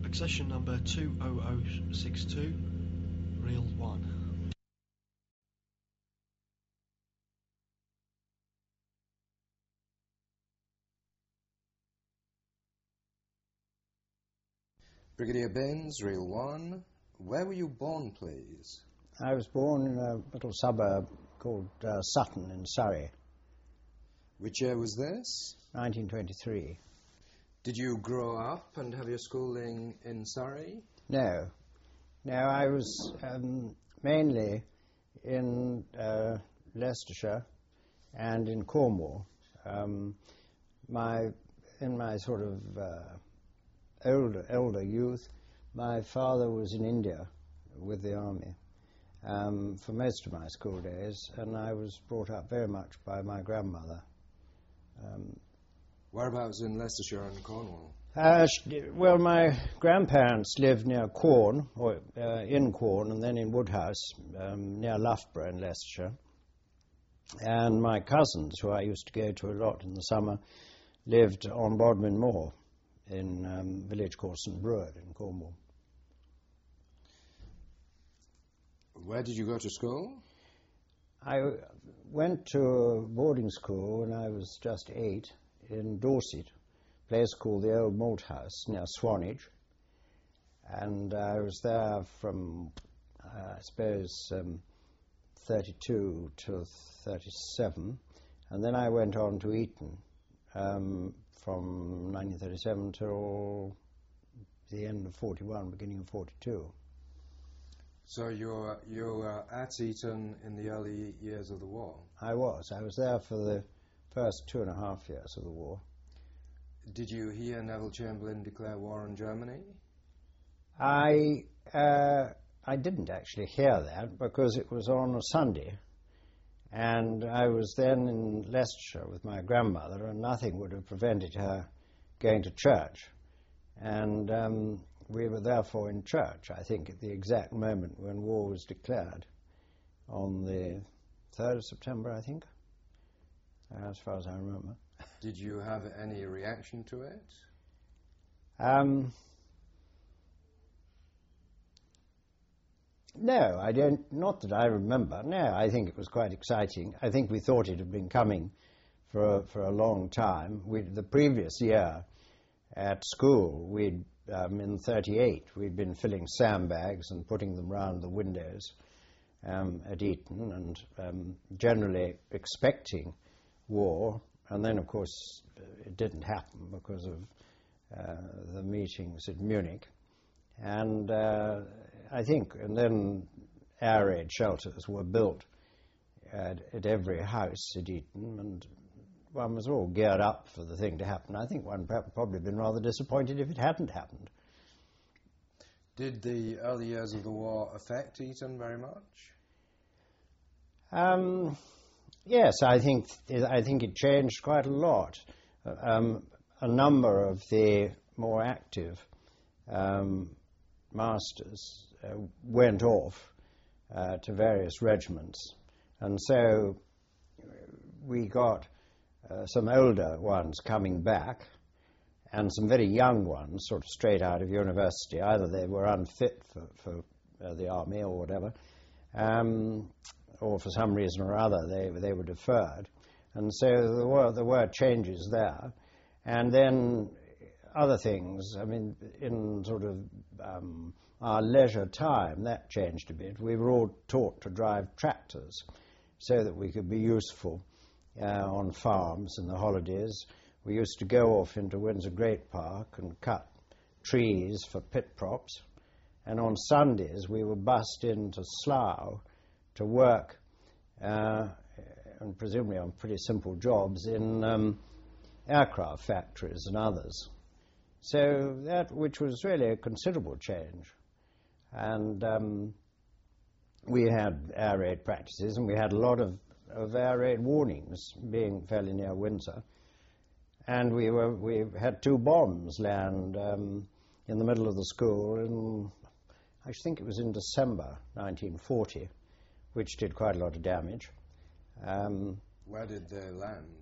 Accession number 20062, reel 1. Brigadier Baines, reel 1. Where were you born, please? I was born in a little suburb called Sutton in Surrey. Which year was this? 1923. Did you grow up and have your schooling in Surrey? No. No, I was mainly in Leicestershire and in Cornwall. In my sort of older youth, my father was in India with the army for most of my school days, and I was brought up very much by my grandmother. Whereabouts in Leicestershire and Cornwall? Well, my grandparents lived near Quorn, or in Quorn, and then in Woodhouse, near Loughborough in Leicestershire. And my cousins, who I used to go to a lot in the summer, lived on Bodmin Moor in a village called St Breward in Cornwall. Where did you go to school? I went to a boarding school when I was just 8 in Dorset, a place called the Old Malt House near Swanage. And I was there from, I suppose, 32 to 37. And then I went on to Eton from 1937 till the end of 41, beginning of 42. So you were at Eton in the early years of the war? I was. I was there for the first 2.5 years of the war. Did you hear Neville Chamberlain declare war on Germany? I didn't actually hear that because it was on a Sunday, and I was then in Leicestershire with my grandmother, and nothing would have prevented her going to church. And we were therefore in church, I think, at the exact moment when war was declared, on the 3rd of September, I think, as far as I remember. Did you have any reaction to it? No, I don't, not that I remember. No, I think it was quite exciting. I think we thought it had been coming for a long time. The previous year at school, in 38, we'd been filling sandbags and putting them round the windows at Eton, and generally expecting war. And then, of course, it didn't happen because of the meetings at Munich. And I think, and then air raid shelters were built at every house at Eton, and one was all geared up for the thing to happen. I think one probably been rather disappointed if it hadn't happened. Did the early years of the war affect Eton very much? Yes, I think it changed quite a lot. A number of the more active masters went off to various regiments, and so we got some older ones coming back and some very young ones sort of straight out of university. Either they were unfit for the army or whatever, or for some reason or other they were deferred. And so there were changes there. And then other things, I mean, in sort of our leisure time, that changed a bit. We were all taught to drive tractors so that we could be useful on farms in the holidays. We used to go off into Windsor Great Park and cut trees for pit props. And on Sundays we were bussed into Slough to work, and presumably on pretty simple jobs, in aircraft factories and others. So that, which was really a considerable change. And we had air raid practices, and we had a lot of air raid warnings, being fairly near Windsor. And we had 2 bombs land in the middle of the school I think it was in December 1940, which did quite a lot of damage. Where did they land?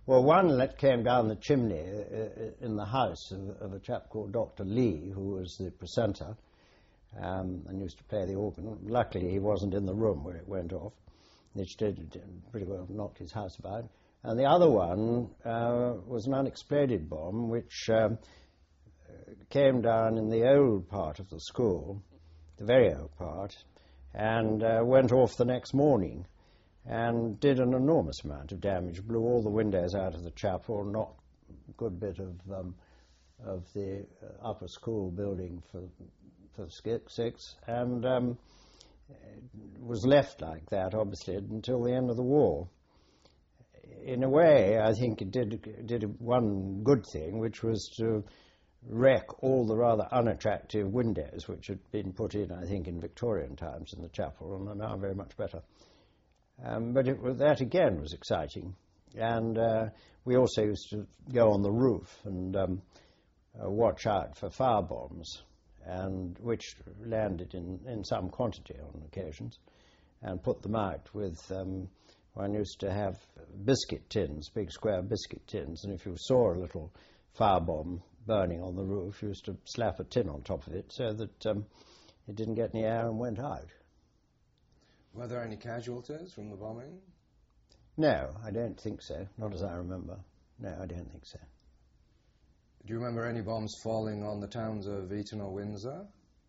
Well, one that came down the chimney in the house of a chap called Dr. Lee, who was the precentor and used to play the organ. Luckily, he wasn't in the room where it went off, which did pretty well knock his house about. And the other one was an unexploded bomb, which came down in the old part of the school, the very old part, and went off the next morning and did an enormous amount of damage, blew all the windows out of the chapel, knocked a good bit of the upper school building for six, and was left like that, obviously, until the end of the war. In a way, I think it did one good thing, which was to wreck all the rather unattractive windows which had been put in, I think, in Victorian times in the chapel, and are now very much better. But that again was exciting, and we also used to go on the roof and watch out for fire bombs, and which landed in some quantity on occasions, and put them out with. One used to have biscuit tins, big square biscuit tins, and if you saw a little firebomb burning on the roof, you used to slap a tin on top of it so that it didn't get any air and went out. Were there any casualties from the bombing? No, I don't think so, not as I remember. No, I don't think so. Do you remember any bombs falling on the towns of Eton or Windsor?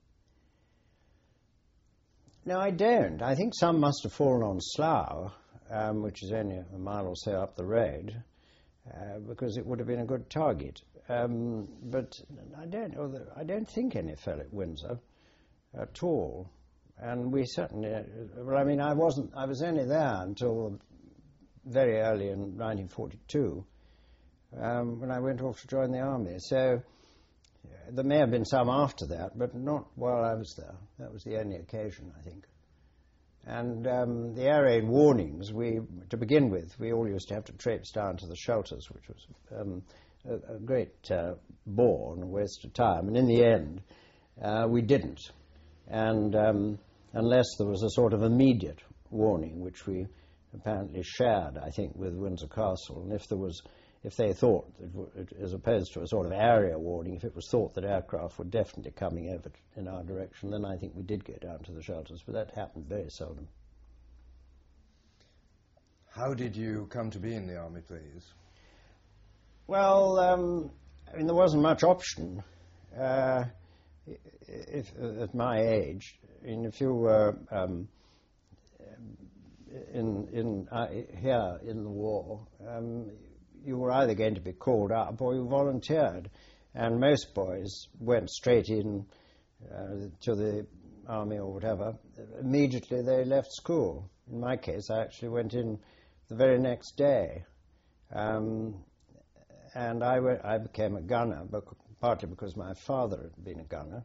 No, I don't. I think some must have fallen on Slough, which is only a mile or so up the road, because it would have been a good target. But I don't think any fell at Windsor at all. And we certainly, well, I mean, I was only there until very early in 1942, when I went off to join the army. So there may have been some after that, but not while I was there. That was the only occasion, I think. And the air raid warnings, to begin with, we all used to have to traipse down to the shelters, which was a great bore and a waste of time. And in the end, we didn't. And unless there was a sort of immediate warning, which we apparently shared, I think, with Windsor Castle. And if they thought, as opposed to a sort of area warning, if it was thought that aircraft were definitely coming over in our direction, then I think we did go down to the shelters, but that happened very seldom. How did you come to be in the army, please? Well, I mean, there wasn't much option at my age. I mean, if you were here in the war, you were either going to be called up or you volunteered. And most boys went straight in to the army or whatever. Immediately they left school. In my case, I actually went in the very next day. And I became a gunner, partly because my father had been a gunner,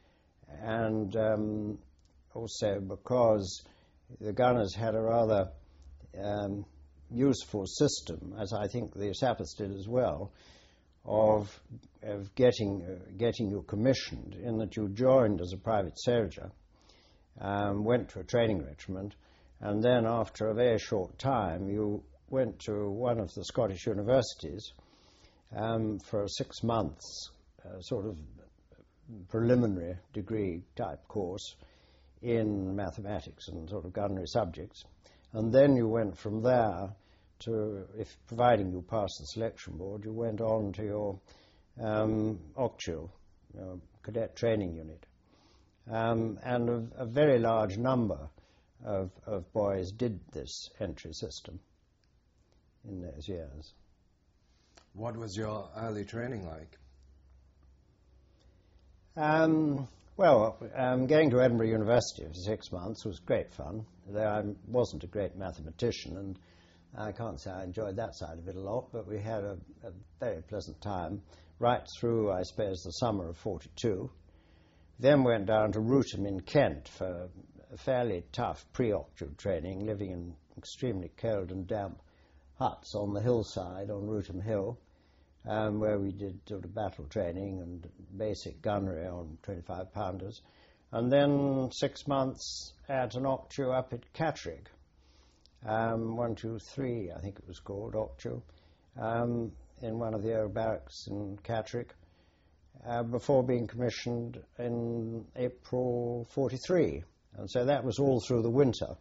and also because the gunners had a rather useful system, as I think the sappers did as well, of getting you commissioned, in that you joined as a private soldier, went to a training regiment, and then after a very short time you went to one of the Scottish universities for 6 months, sort of preliminary degree type course in mathematics and sort of gunnery subjects. And then you went from there to, providing you passed the selection board, you went on to your OCTU, cadet training unit. And a very large number of boys did this entry system in those years. What was your early training like? Going to Edinburgh University for 6 months was great fun, though I wasn't a great mathematician, and I can't say I enjoyed that side of it a lot, but we had a very pleasant time right through, I suppose, the summer of 42. Then went down to Rootham in Kent for a fairly tough pre-OCTU training, living in extremely cold and damp huts on the hillside on Rootham Hill, where we did sort of battle training and basic gunnery on 25-pounders. And then 6 months at an OCTU up at Catterick, 123, I think it was called, OCTU, in one of the old barracks in Catterick before being commissioned in April 43. And so that was all through the winter.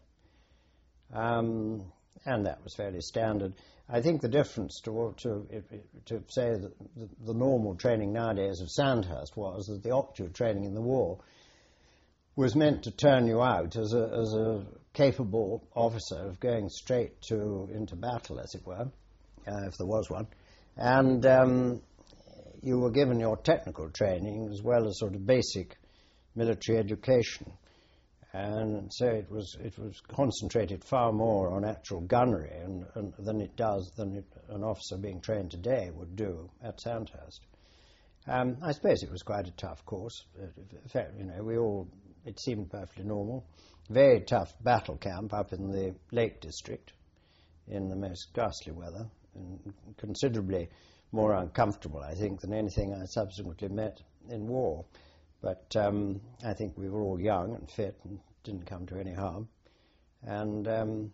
And that was fairly standard. I think the difference to say that the normal training nowadays of Sandhurst was that the octave training in the war was meant to turn you out as a capable officer of going straight into battle, as it were, if there was one. And you were given your technical training as well as sort of basic military education. And so it was concentrated far more on actual gunnery than an officer being trained today would do at Sandhurst. I suppose it was quite a tough course. In fact, it seemed perfectly normal. Very tough battle camp up in the Lake District in the most ghastly weather, and considerably more uncomfortable, I think, than anything I subsequently met in war. But I think we were all young and fit and didn't come to any harm. And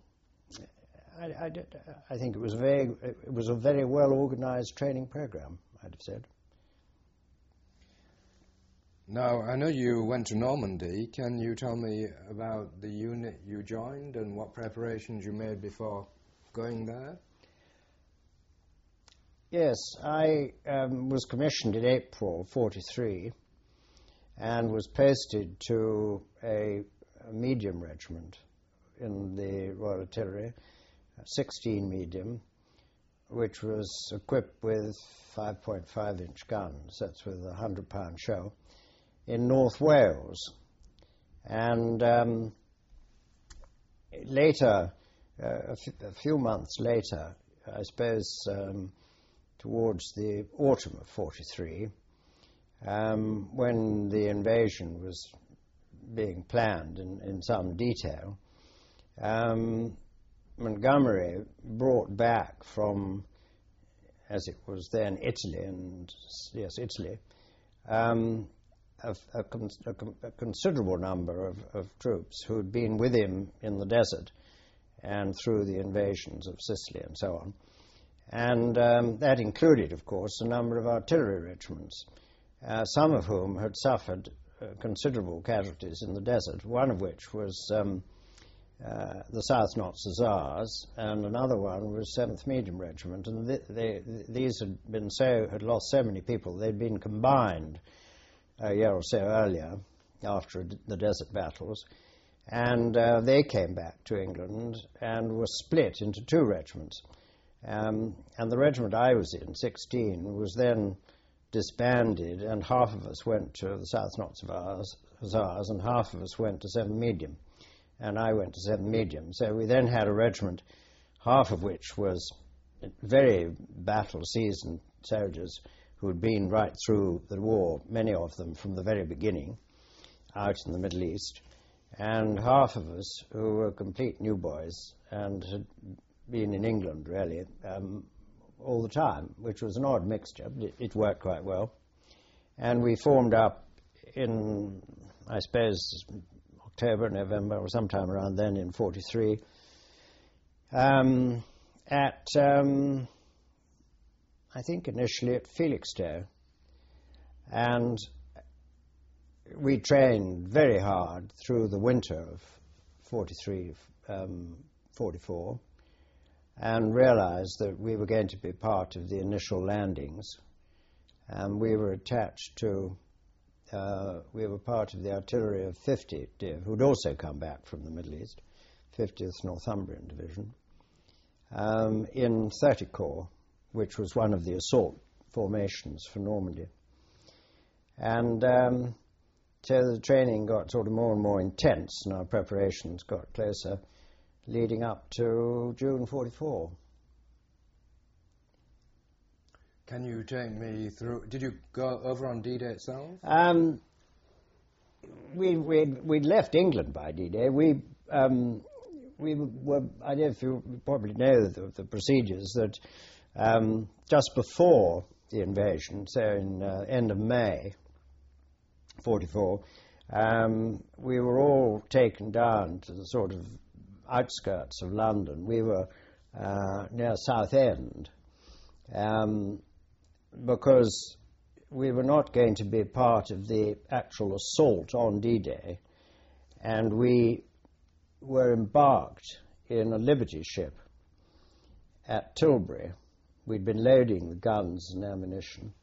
I think it was a very well-organized training program, I'd have said. Now, I know you went to Normandy. Can you tell me about the unit you joined and what preparations you made before going there? Yes, I was commissioned in April 43 and was posted to a medium regiment in the Royal Artillery, 16 medium, which was equipped with 5.5-inch guns, that's with a 100-pound shell, in North Wales. And later, a few months later, I suppose towards the autumn of 43, when the invasion was being planned in some detail, Montgomery brought back from, as it was then, Italy, a considerable number of troops who had been with him in the desert and through the invasions of Sicily and so on. And that included, of course, a number of artillery regiments, some of whom had suffered considerable casualties in the desert, one of which was the South Notts Hussars, and another one was 7th Medium Regiment. And these had lost so many people, they'd been combined a year or so earlier after the desert battles, and they came back to England and were split into two regiments. And the regiment I was in, 16, was then disbanded, and half of us went to the South Notts Hussars and half of us went to 7 Medium, and I went to 7 Medium. So we then had a regiment, half of which was very battle-seasoned soldiers who had been right through the war, many of them from the very beginning, out in the Middle East, and half of us who were complete new boys and had been in England, really, all the time, which was an odd mixture, but it worked quite well. And we formed up in, I suppose, October, November, or sometime around then in 43, at, I think initially at Felixstowe. And we trained very hard through the winter of 43, 44, and realized that we were going to be part of the initial landings. And we were attached to, we were part of the artillery of 50 Div, who'd also come back from the Middle East, 50th Northumbrian Division, in 30 Corps, which was one of the assault formations for Normandy. And so the training got sort of more and more intense, and our preparations got closer, leading up to June 44. Can you take me through, did you go over on D-Day itself? We'd left England by D-Day. We were, I don't know if you probably know the procedures, that just before the invasion, so in end of May 44, we were all taken down to the sort of outskirts of London. We were near Southend, because we were not going to be part of the actual assault on D-Day, and we were embarked in a Liberty ship at Tilbury. We'd been loading the guns and ammunition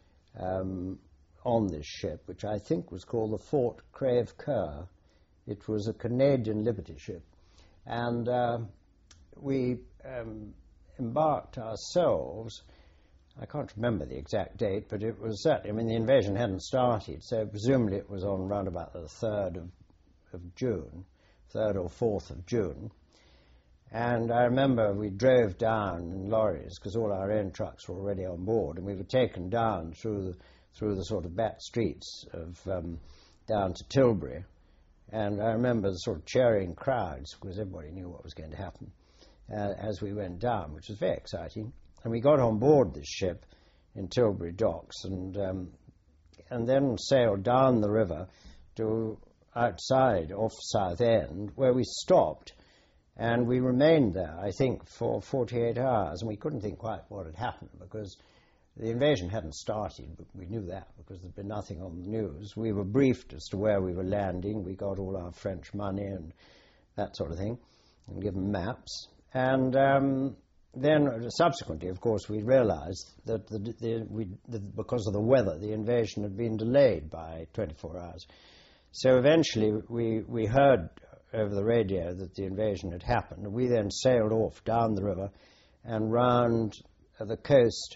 on this ship, which I think was called the Fort Crèvecoeur. It was a Canadian Liberty ship. And we embarked ourselves. I can't remember the exact date, but it was certainly, I mean, the invasion hadn't started, so presumably it was on round about the 3rd of June, 3rd or 4th of June. And I remember we drove down in lorries, because all our own trucks were already on board, and we were taken down through the sort of back streets of down to Tilbury. And I remember the sort of cheering crowds, because everybody knew what was going to happen as we went down, which was very exciting. And we got on board this ship in Tilbury docks, and then sailed down the river to outside off Southend, where we stopped. And we remained there, I think, for 48 hours, and we couldn't think quite what had happened, because the invasion hadn't started, but we knew that because there'd been nothing on the news. We were briefed as to where we were landing. We got all our French money and that sort of thing, and given maps. And then subsequently, of course, we realized that because of the weather, the invasion had been delayed by 24 hours. So eventually we heard over the radio that the invasion had happened. We then sailed off down the river and round the coast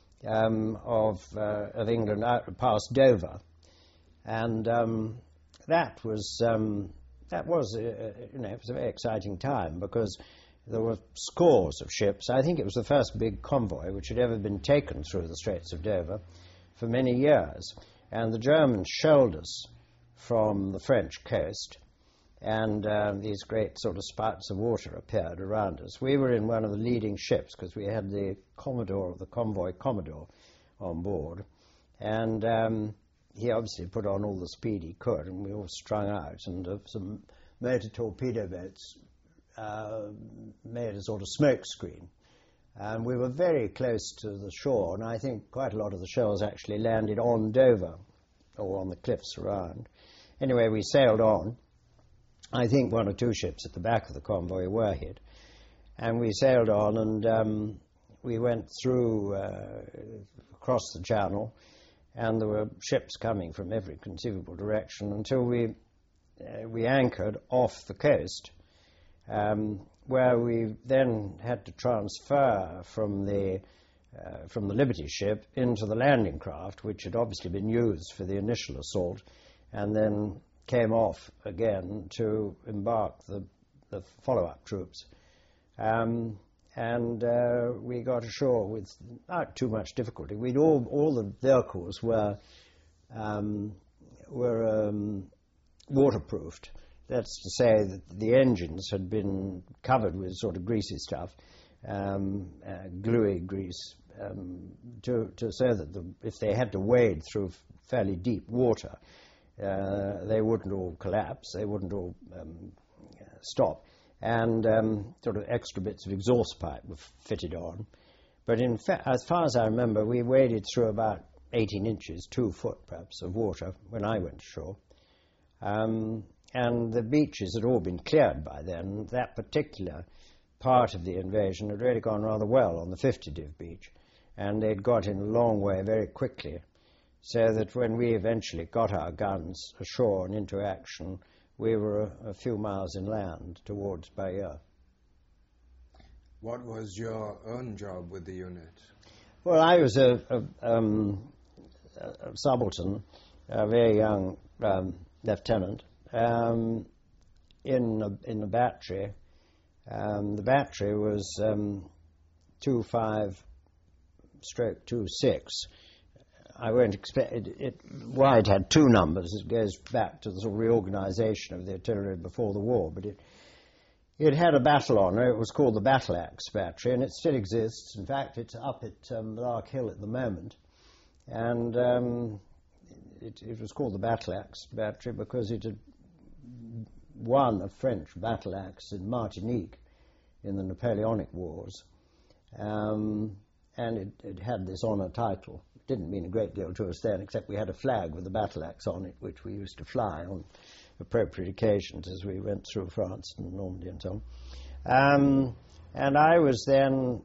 of England out past Dover, and that was it was a very exciting time, because there were scores of ships. I think it was the first big convoy which had ever been taken through the Straits of Dover for many years, and the Germans shelled us from the French coast, and these great sort of spouts of water appeared around us. We were in one of the leading ships because we had the Commodore, the convoy Commodore, on board, and he obviously put on all the speed he could, and we all strung out, and some motor torpedo boats made a sort of smoke screen. And we were very close to the shore, and I think quite a lot of the shells actually landed on Dover, or on the cliffs around. Anyway, we sailed on. I think one or two ships at the back of the convoy were hit. And we sailed on, and we went through, across the channel, and there were ships coming from every conceivable direction until we anchored off the coast, where we then had to transfer from the Liberty ship into the landing craft, which had obviously been used for the initial assault, and then came off again to embark the follow-up troops. And we got ashore without too much difficulty. All the vehicles were waterproofed. That's to say that the engines had been covered with sort of greasy stuff, gluey grease, so that if they had to wade through fairly deep water, they wouldn't all collapse, they wouldn't all stop, and sort of extra bits of exhaust pipe were fitted on. But in fact, as far as I remember, we waded through about 18 inches, 2 foot perhaps, of water when I went ashore. And the beaches had all been cleared by then. That particular part of the invasion had really gone rather well on the 50-div beach, and they'd got in a long way very quickly, so that when we eventually got our guns ashore and into action, we were a few miles inland towards Bayeux. What was your own job with the unit? Well, I was a subaltern, a very young lieutenant, in the battery. The battery was 25/26. I won't expect it. Why it had 2 numbers, it goes back to the sort of reorganization of the artillery before the war, but it had a battle honour. It was called the Battle Axe Battery, and it still exists. In fact, it's up at Lark Hill at the moment, and it was called the Battle Axe Battery because it had won a French battle axe in Martinique in the Napoleonic Wars. and it had this honour title. It didn't mean a great deal to us then, except we had a flag with a battle axe on it, which we used to fly on appropriate occasions as we went through France and Normandy and so on. And I was then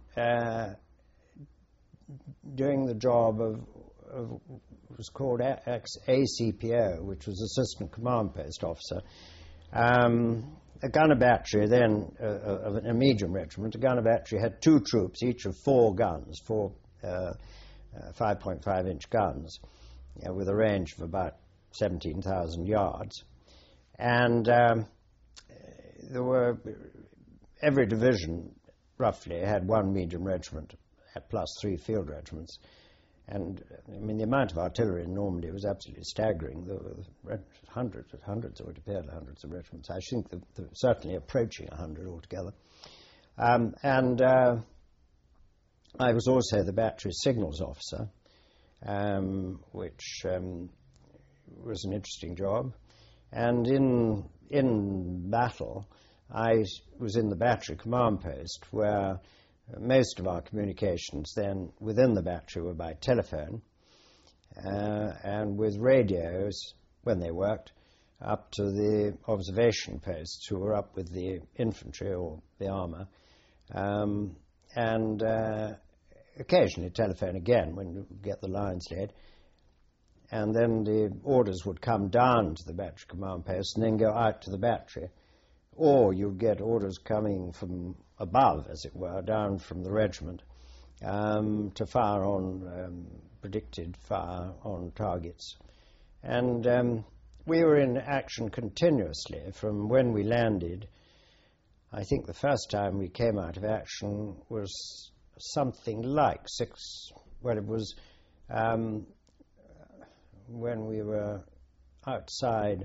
doing the job of it was called ACPO, which was Assistant Command Post Officer. A gunner battery then of a medium regiment. A gunner battery had 2 troops, each of 4 guns, 4 5.5-inch guns, with a range of about 17,000 yards. And there were, every division roughly had 1 medium regiment plus 3 field regiments. And I mean, the amount of artillery in Normandy was absolutely staggering. There were hundreds, or it appeared hundreds of regiments. I think certainly approaching 100 altogether. And I was also the battery signals officer, which was an interesting job. And in battle, I was in the battery command post, where most of our communications then within the battery were by telephone and with radios, when they worked, up to the observation posts who were up with the infantry or the armour, and occasionally telephone again when you get the lines laid. And then the orders would come down to the battery command post and then go out to the battery. Or you'd get orders coming from above, as it were, down from the regiment, to fire on, predicted fire on targets. And we were in action continuously from when we landed. I think the first time we came out of action was something like it was when we were outside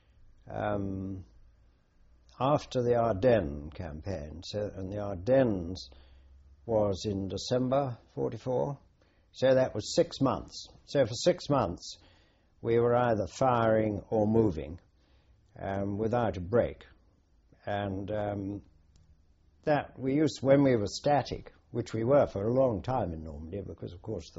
after the Ardennes campaign. And the Ardennes was in December 44, so that was 6 months. So for 6 months we were either firing or moving without a break. And that we used, when we were static, which we were for a long time in Normandy, because of course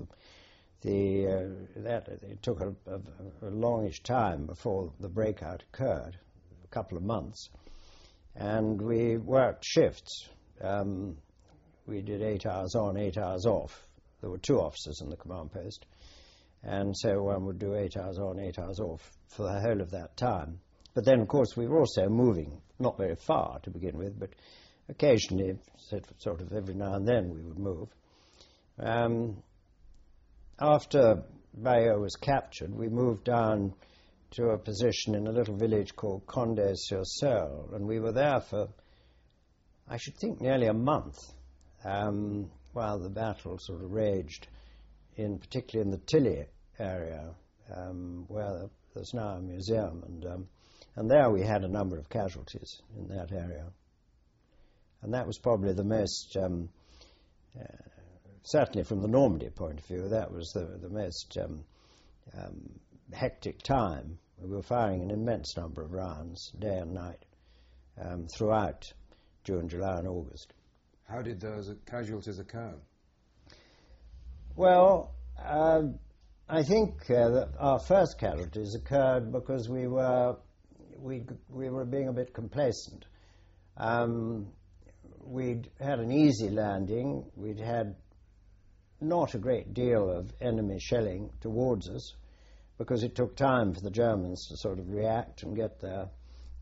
it took a longish time before the breakout occurred, a couple of months. And we worked shifts. We did 8 hours on, 8 hours off. There were 2 officers in the command post. And so one would do 8 hours on, 8 hours off for the whole of that time. But then, of course, we were also moving, not very far to begin with, but occasionally, sort of every now and then, we would move. After Bayeux was captured, we moved down to a position in a little village called Condé-sur-Seulles, and we were there for, I should think, nearly a month, while the battle sort of raged, particularly in the Tilly area, where there's now a museum, and there we had a number of casualties in that area. And that was probably the most, certainly from the Normandy point of view, that was the most hectic time. We were firing an immense number of rounds, day and night, throughout June, July and August. How did those casualties occur? Well, I think that our first casualties occurred because we were being a bit complacent. We'd had an easy landing. We'd had not a great deal of enemy shelling towards us, because it took time for the Germans to sort of react and get their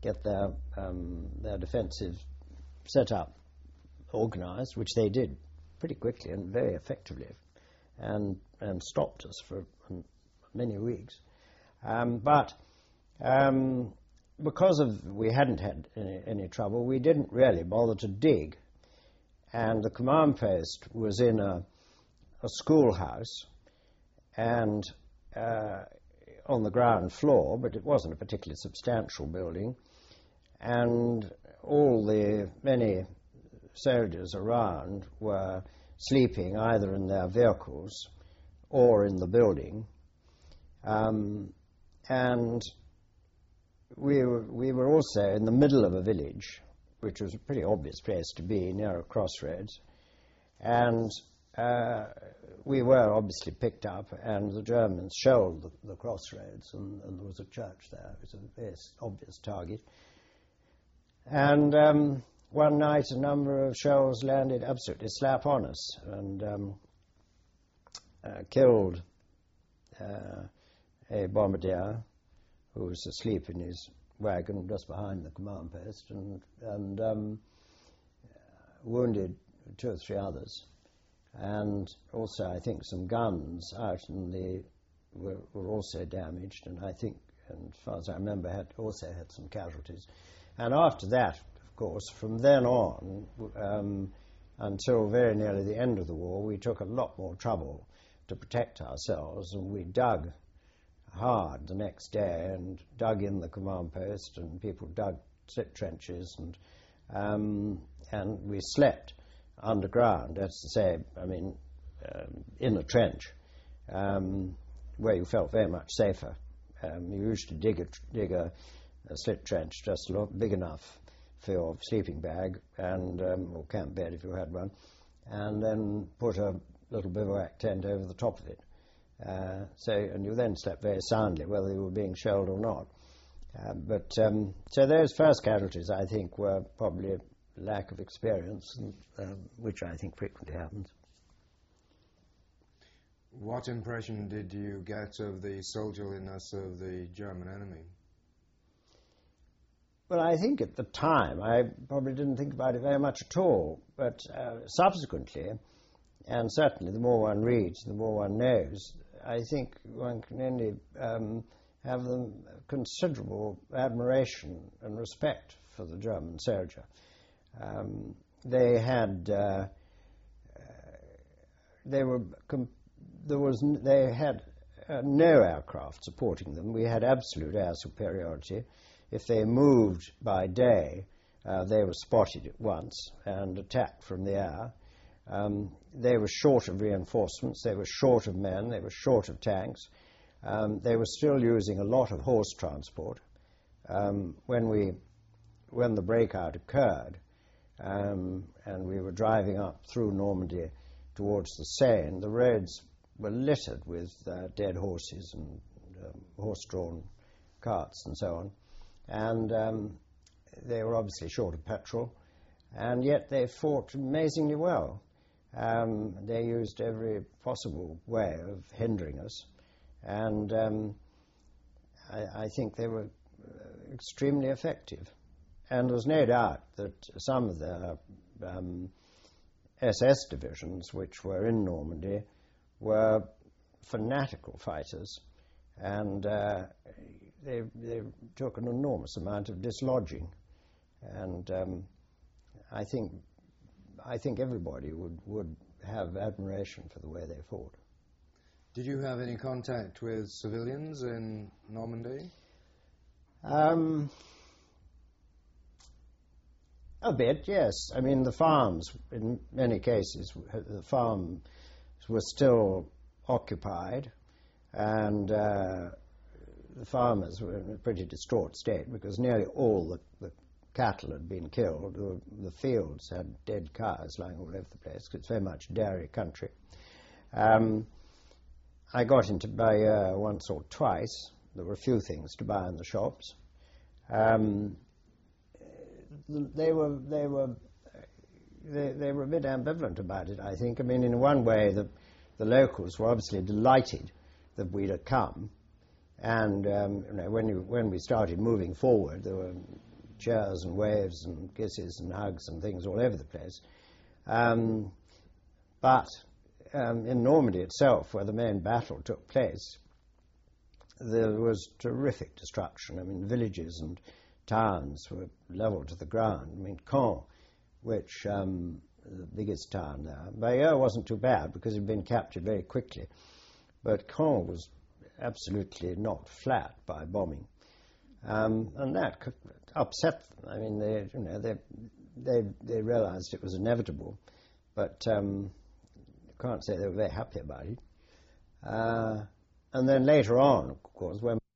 defensive setup organized, which they did pretty quickly and very effectively, and stopped us for many weeks. But because we hadn't had any trouble, we didn't really bother to dig, and the command post was in a schoolhouse, and on the ground floor, but it wasn't a particularly substantial building, and all the many soldiers around were sleeping either in their vehicles or in the building, and we were also in the middle of a village, which was a pretty obvious place to be, near a crossroads, and we were obviously picked up, and the Germans shelled the crossroads, and there was a church there. It was a very obvious target. And one night a number of shells landed absolutely slap on us and killed a bombardier who was asleep in his wagon just behind the command post, and wounded 2 or 3 others. And also, I think, some guns out in the were also damaged, and I think, and as far as I remember, also had some casualties. And after that, of course, from then on, until very nearly the end of the war, we took a lot more trouble to protect ourselves, and we dug hard the next day and dug in the command post, and people dug slip trenches, and we slept underground, that's to say, I mean, in a trench, where you felt very much safer. You usually dig a slip trench just big enough for your sleeping bag, and or camp bed if you had one, and then put a little bivouac tent over the top of it. And you then slept very soundly, whether you were being shelled or not. So those first casualties, I think, were probably a lack of experience, which I think frequently happens. What impression did you get of the soldierliness of the German enemy? Well, I think at the time I probably didn't think about it very much at all, but subsequently, and certainly the more one reads, the more one knows, I think one can only have the considerable admiration and respect for the German soldier. They had no aircraft supporting them. We had absolute air superiority. If they moved by day, they were spotted at once and attacked from the air. They were short of reinforcements, they were short of men, they were short of tanks. They were still using a lot of horse transport. When the breakout occurred, and we were driving up through Normandy towards the Seine, the roads were littered with dead horses and horse-drawn carts and so on. And they were obviously short of petrol, and yet they fought amazingly well. They used every possible way of hindering us, and I think they were extremely effective. And there's no doubt that some of the SS divisions, which were in Normandy, were fanatical fighters, and they took an enormous amount of dislodging. And I think everybody would have admiration for the way they fought. Did you have any contact with civilians in Normandy? A bit, yes. I mean, the farms, in many cases, the farms were still occupied, and the farmers were in a pretty distraught state because nearly all the cattle had been killed. The fields had dead cows lying all over the place, 'cause it's very much dairy country. I got into Bayeux once or twice. There were a few things to buy in the shops. They were a bit ambivalent about it, I think. I mean, in one way, the locals were obviously delighted that we'd have come, and when we started moving forward, there were cheers and waves and kisses and hugs and things all over the place. But in Normandy itself, where the main battle took place, there was terrific destruction. I mean, villages and towns were leveled to the ground. I mean, Caen, which the biggest town there. Bayeux wasn't too bad because it had been captured very quickly, but Caen was absolutely knocked flat by bombing, and that upset them. I mean, they realized it was inevitable, but you can't say they were very happy about it. And then later on, of course, when